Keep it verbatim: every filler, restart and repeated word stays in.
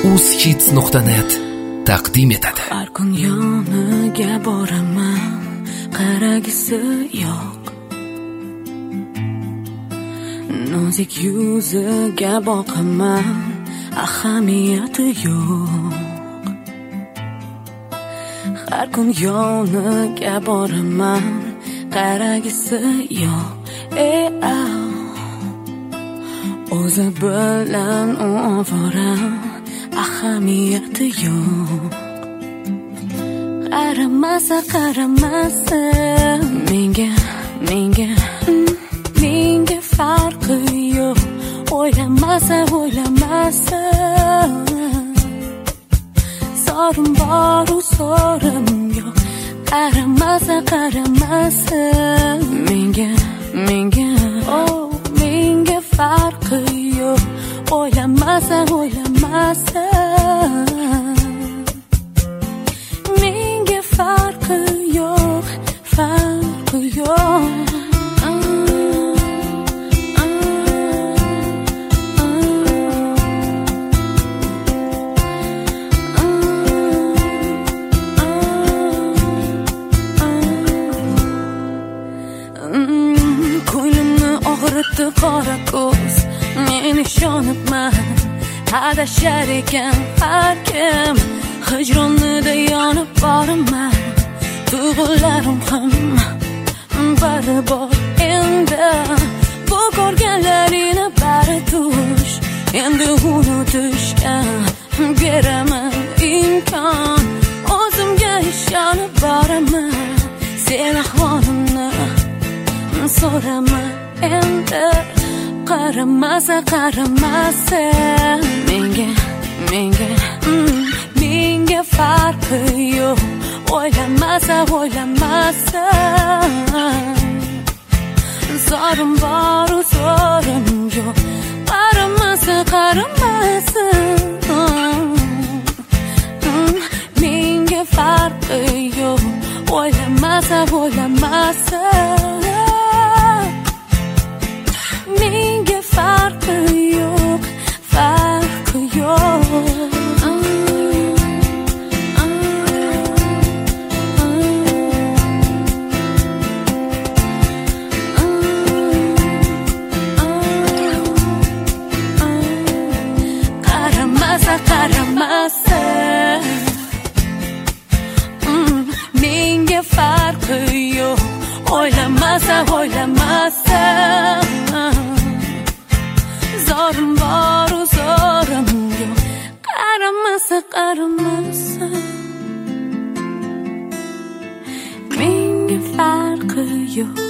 uzhits nuqta net taqdim etadi. Har kun yoniga boraman, qaragisi yo'q. Nozik yuziga boqaman, ahamiyati yo'q. Har kun yoniga boraman, qaragisi yo'q. Ey au, o'zi bilan u ovora, ahamiyati yo'q. Qaramasa, qaramasa menga, menga, menga farqi yo'q. O'ylamasa, o'ylamasa sorim bor, sorim yo'q. Qaramasa, qaramasa menga, menga, oh menga farqi yo'q. O'ylamasa, o'ylamasa menga farqi yo'q, farqi yo'q. Qora ko'z, men ishonibman, adashar ekan har kim. Hijronida yonib boraman, tuyg'ularim ham bari bor endi. Bu ko'rganlaringni bari tush, endi unutishga beraman imkon. O'zimga ishonib boraman, sen ahvolimni so'rama endi. Qaramasa, qaramasa menga, menga, mm, menga farqi yo'q. O'ylamasa, o'ylamasa zorim bor, zorim yo'q. Qaramasa, qaramasa mm, menga farqi yo'q. O'ylamasa, o'ylamasa menga farqi yo'q, farqi yo'q. Qaramasa, qaramasa mm, menga farqi yo'q. O'ylamasa, o'ylamasa zorim bor, zorim yo'q. Qaramasa, qaramasa menga farqi yo'q.